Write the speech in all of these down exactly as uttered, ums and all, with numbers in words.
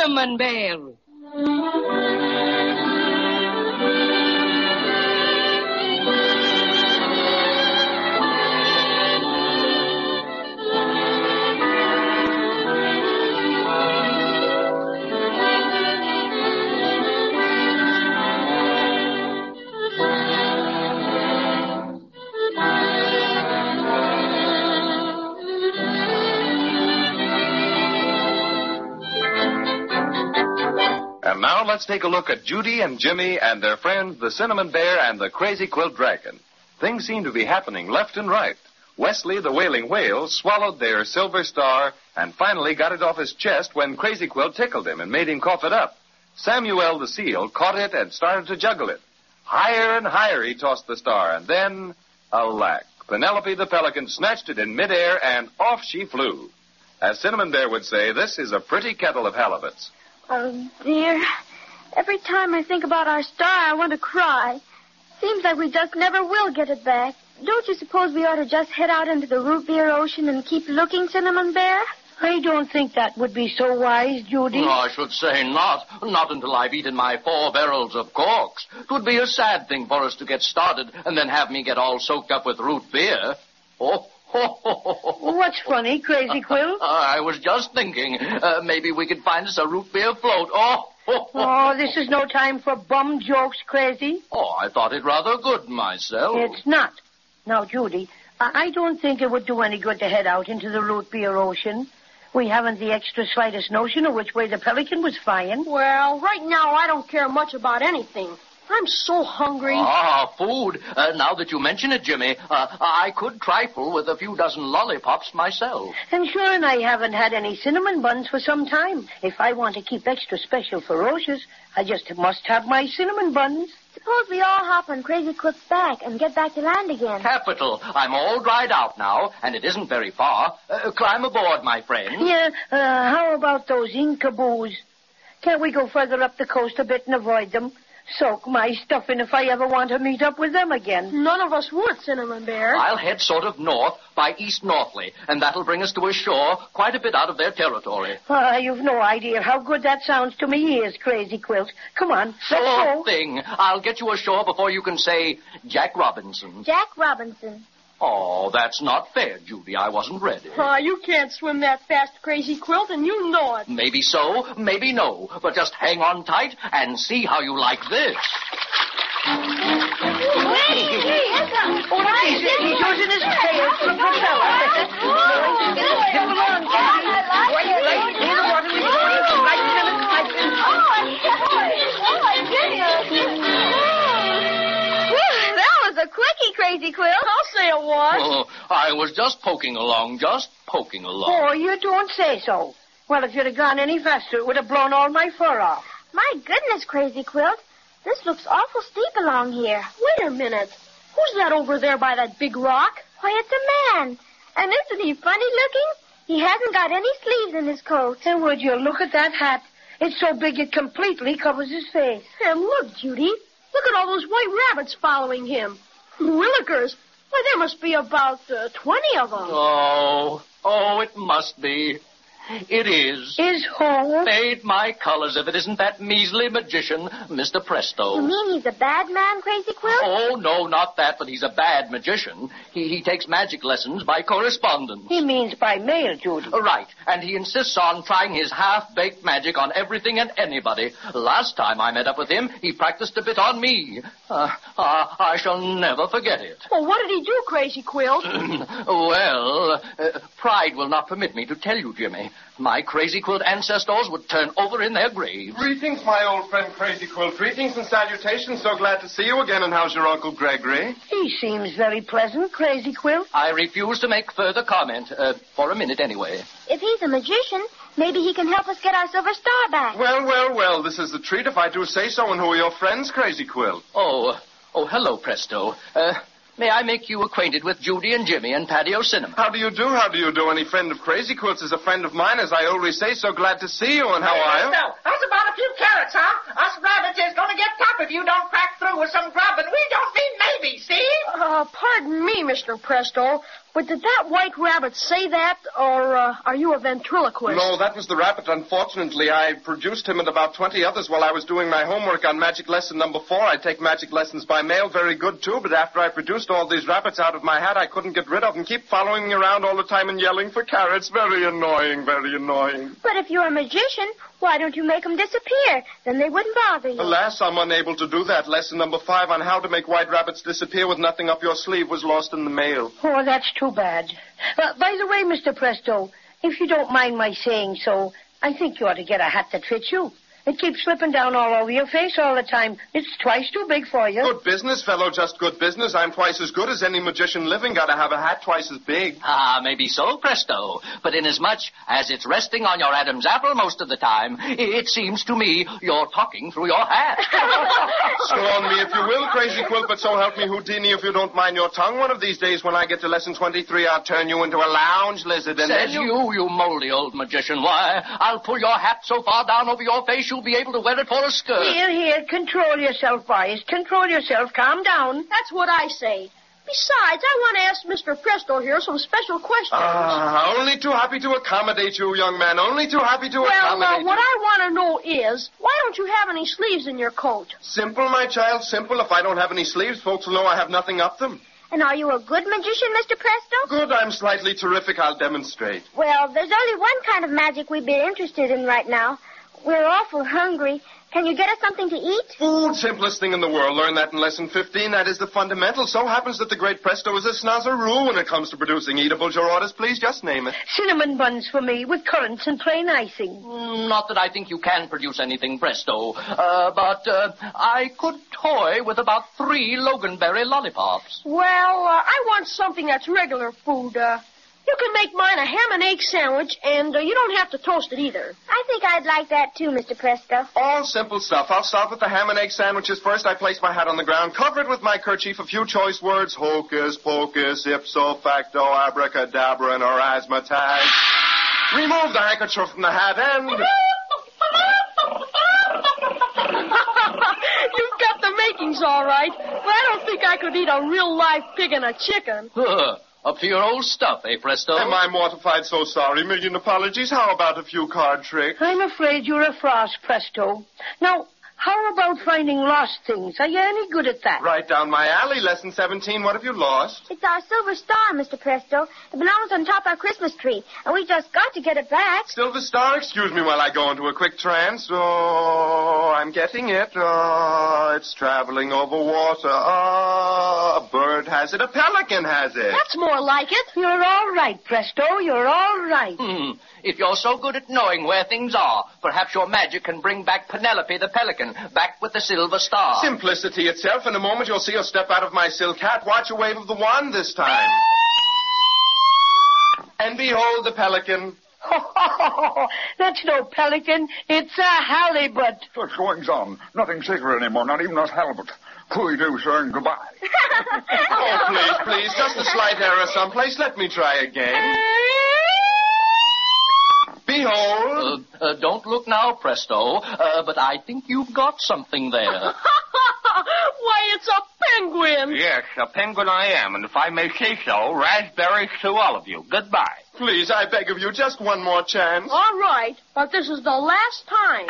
Cinnamon Bear. And now let's take a look at Judy and Jimmy and their friends, the Cinnamon Bear and the Crazy Quilt Dragon. Things seem to be happening left and right. Wesley, the wailing whale, swallowed their silver star and finally got it off his chest when Crazy Quilt tickled him and made him cough it up. Samuel the seal caught it and started to juggle it. Higher and higher he tossed the star, and then, alack, Penelope the pelican snatched it in midair and off she flew. As Cinnamon Bear would say, this is a pretty kettle of halibuts. Oh, dear. Every time I think about our star, I want to cry. Seems like we just never will get it back. Don't you suppose we ought to just head out into the root beer ocean and keep looking, Cinnamon Bear? I don't think that would be so wise, Judy. No, I should say not. Not until I've eaten my four barrels of corks. It would be a sad thing for us to get started and then have me get all soaked up with root beer. Oh, What's funny, Crazy Quilt? Uh, I was just thinking, uh, maybe we could find us a root beer float. Oh, oh, this is no time for bum jokes, Crazy. Oh, I thought it rather good myself. It's not. Now, Judy, I don't think it would do any good to head out into the root beer ocean. We haven't the extra slightest notion of which way the pelican was flying. Well, right now I don't care much about anything. I'm so hungry. Ah, food. Uh, now that you mention it, Jimmy, uh, I could trifle with a few dozen lollipops myself. And sure, and I haven't had any cinnamon buns for some time. If I want to keep extra special ferocious, I just must have my cinnamon buns. Suppose we all hop on Crazy Quilt's back and get back to land again. Capital. I'm all dried out now, and it isn't very far. Uh, climb aboard, my friend. Yeah, uh, how about those inkaboos? Can't we go further up the coast a bit and avoid them? Soak my stuffing if I ever want to meet up with them again. None of us would, Cinnamon Bear. I'll head sort of north by East Northley, and that'll bring us to a shore quite a bit out of their territory. Ah, you've no idea how good that sounds to me ears, Crazy Quilt. Come on, let's Sure go. thing. I'll get you ashore before you can say Jack Robinson. Jack Robinson. Oh, that's not fair, Judy. I wasn't ready. Uh, you can't swim that fast, Crazy Quilt, and you know it. Maybe so, maybe no. But just hang on tight and see how you like this. Hey, hey, oh, he's, he's using his tail for a propeller. Get along, Judy. Why you like it? Here's the water we're going to like lemon piping. A quickie, Crazy Quilt. I'll say it was. Oh, I was just poking along, just poking along. Oh, you don't say so. Well, if you'd have gone any faster, it would have blown all my fur off. My goodness, Crazy Quilt. This looks awful steep along here. Wait a minute. Who's that over there by that big rock? Why, it's a man. And isn't he funny looking? He hasn't got any sleeves in his coat. And would you look at that hat? It's so big it completely covers his face. And look, Judy. Look at all those white rabbits following him. Willikers. Why, there must be about uh, twenty of them. Oh, oh, it must be. It is. Is who? Fade my colors if it isn't that measly magician, Mister Presto. You mean he's a bad man, Crazy Quilt? Oh, no, not that, but he's a bad magician. He, he takes magic lessons by correspondence. He means by mail, Judy. Right, and he insists on trying his half-baked magic on everything and anybody. Last time I met up with him, he practiced a bit on me. Uh, uh, I shall never forget it. Well, what did he do, Crazy Quilt? Well, uh, pride will not permit me to tell you, Jimmy. My Crazy Quilt ancestors would turn over in their graves. Greetings, my old friend Crazy Quilt. Greetings and salutations. So glad to see you again. And how's your Uncle Gregory? He seems very pleasant, Crazy Quilt. I refuse to make further comment, uh, for a minute anyway. If he's a magician, maybe he can help us get our silver star back. Well, well, well, this is a treat if I do say so. And who are your friends, Crazy Quilt? Oh, oh, hello, Presto. Uh... May I make you acquainted with Judy and Jimmy and Paddy O'Cinnamon? How do you do? How do you do? Any friend of Crazy Quilt's is a friend of mine, as I always say. So glad to see you, and how are you? So, how's about a few carrots, huh? Us rabbits is going to get tough if you don't crack through with some grub, and we don't mean maybe, see? Uh, pardon me, Mister Presto. But did that white rabbit say that, or uh, are you a ventriloquist? No, that was the rabbit. Unfortunately, I produced him and about twenty others while I was doing my homework on magic lesson number four. I take magic lessons by mail, very good, too, but after I produced all these rabbits out of my hat, I couldn't get rid of them. Keep following me around all the time and yelling for carrots. Very annoying, very annoying. But if you're a magician, why don't you make them disappear? Then they wouldn't bother you. Alas, I'm unable to do that. Lesson number five on how to make white rabbits disappear with nothing up your sleeve was lost in the mail. Oh, that's too bad. Well, by the way, Mister Presto, if you don't mind my saying so, I think you ought to get a hat that fits you. It keeps slipping down all over your face all the time. It's twice too big for you. Good business, fellow, just good business. I'm twice as good as any magician living. Got to have a hat twice as big. Ah, maybe so, Presto. But inasmuch as it's resting on your Adam's apple most of the time, it seems to me you're talking through your hat. Scorn me if you will, Crazy Quilt, but so help me Houdini if you don't mind your tongue. One of these days when I get to lesson twenty-three, I'll turn you into a lounge lizard. And Says then you, you moldy old magician. Why, I'll pull your hat so far down over your face you'll be able to wear it for a skirt. Here, here, control yourself, boys. Control yourself. Calm down. That's what I say. Besides, I want to ask Mister Presto here some special questions. Ah, only too happy to accommodate you, young man. Only too happy to well, accommodate uh, what you. I want to know is, why don't you have any sleeves in your coat? Simple, my child, simple. If I don't have any sleeves, folks will know I have nothing up them. And are you a good magician, Mister Presto? Good, I'm slightly terrific. I'll demonstrate. Well, there's only one kind of magic we'd be interested in right now. We're awful hungry. Can you get us something to eat? Food, simplest thing in the world. Learn that in lesson fifteen. That is the fundamental. So happens that the great Presto is a snozzeroo when it comes to producing eatables. Your orders, please, just name it. Cinnamon buns for me with currants and plain icing. Mm, Not that I think you can produce anything, Presto, uh, but uh, I could toy with about three Loganberry lollipops. Well, uh, I want something that's regular food. Uh, you can make mine a ham and egg sandwich, and uh, you don't have to toast it either. I think I'd like that too, Mister Presto. All simple stuff. I'll start with the ham and egg sandwiches first. I place my hat on the ground, cover it with my kerchief, a few choice words, hocus pocus, ipso facto, abracadabra, and orasmataz. Remove the handkerchief from the hat and... You've got the makings all right, but I don't think I could eat a real live pig and a chicken. Huh. Up to your old stuff, eh, Presto? Am I mortified? So sorry. Million apologies. How about a few card tricks? I'm afraid you're a frost, Presto. Now, how about finding lost things? Are you any good at that? Right down my alley. Lesson seventeen. What have you lost? It's our silver star, Mister Presto. It belongs on top of our Christmas tree, and we just got to get it back. Silver Star? Excuse me while I go into a quick trance. Oh, I'm getting it. Oh, it's traveling over water. Oh, a bird has it. A pelican has it. That's more like it. You're all right, Presto. You're all right. Hmm. If you're so good at knowing where things are, perhaps your magic can bring back Penelope the pelican, back with the silver star. Simplicity itself. In a moment, you'll see her step out of my silk hat. Watch a wave of the wand this time. And behold the pelican. That's no pelican. It's a halibut. What's going on? Nothing sacred anymore, not even us halibut. Pooey do, sir, and goodbye. Oh, please, please, just a slight error someplace. Let me try again. Behold. Uh, uh, don't look now, Presto, uh, but I think you've got something there. Why, it's a penguin. Yes, a penguin I am, and if I may say so, raspberries to all of you. Goodbye. Please, I beg of you, just one more chance. All right, but this is the last time.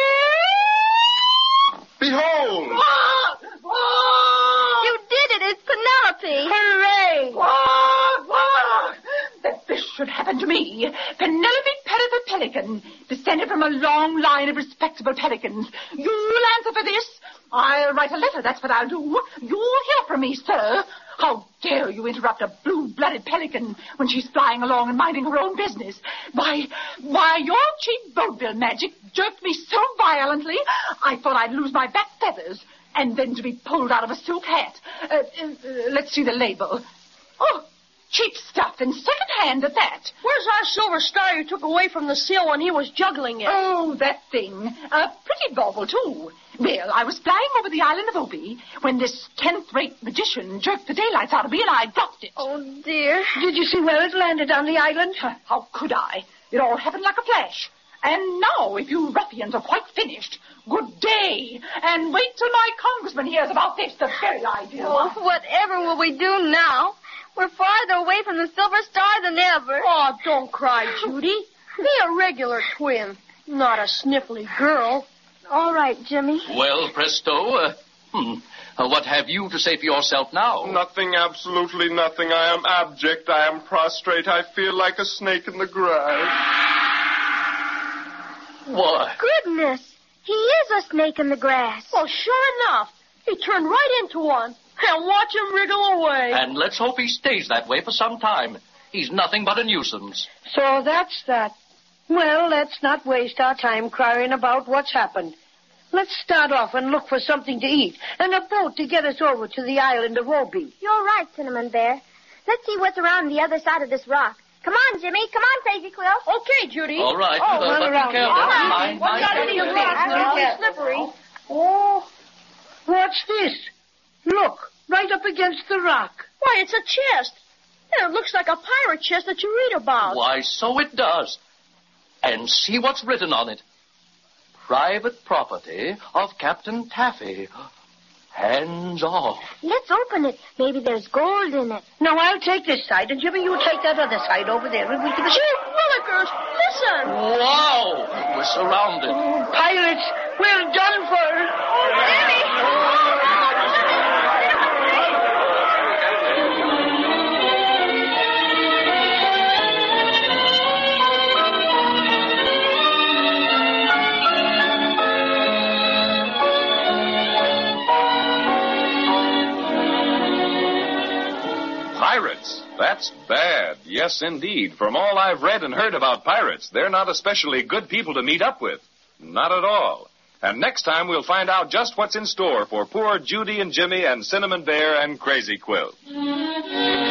Behold. You did it. It's Penelope. Hooray! That this should happen to me. Penelope Pettit the Pelican, descended from a long line of respectable pelicans. You'll answer for this. I'll write a letter, that's what I'll do. You'll hear from me, sir. How dare you interrupt a blue-blooded pelican when she's flying along and minding her own business? Why, why, your cheap vaudeville magic jerked me so violently, I thought I'd lose my back feathers. And then to be pulled out of a silk hat. Uh, uh, let's see the label. Oh, cheap stuff, and second-hand at that. Where's our silver star you took away from the seal when he was juggling it? Oh, that thing. A pretty bauble, too. Well, I was flying over the island of Obi when this tenth-rate magician jerked the daylights out of me and I dropped it. Oh, dear. Did you see where it landed on the island? How could I? It all happened like a flash. And now, if you ruffians are quite finished, good day. And wait till my congressman hears about this, the very idea. Oh, whatever will we do now? We're farther away from the Silver Star than ever. Oh, don't cry, Judy. Be a regular twin, not a sniffly girl. All right, Jimmy. Well, Presto, uh, hmm, uh, what have you to say for yourself now? Nothing, absolutely nothing. I am abject. I am prostrate. I feel like a snake in the grass. What? Goodness, he is a snake in the grass. Well, sure enough. He turned right into one. And watch him wriggle away. And let's hope he stays that way for some time. He's nothing but a nuisance. So that's that. Well, let's not waste our time crying about what's happened. Let's start off and look for something to eat and a boat to get us over to the island of Obi. You're right, Cinnamon Bear. Let's see what's around the other side of this rock. Come on, Jimmy. Come on, Crazy Quill. Okay, Judy. All right. Oh, uh, run but around. be careful. All right. Mind, Watch mind, out mind. in the rocks. They're really slippery. Oh, what's this? Look, right up against the rock. Why, it's a chest. And it looks like a pirate chest that you read about. Why, so it does. And see what's written on it. Private property of Captain Taffy. Hands off. Let's open it. Maybe there's gold in it. Now, I'll take this side, and Jimmy, you take that other side over there. And we can... Gee, Willikers, listen. Wow! We're surrounded. Pirates, we're done for. Oh, Jimmy! Pirates. That's bad. Yes, indeed. From all I've read and heard about pirates, they're not especially good people to meet up with. Not at all. And next time we'll find out just what's in store for poor Judy and Jimmy and Cinnamon Bear and Crazy Quill.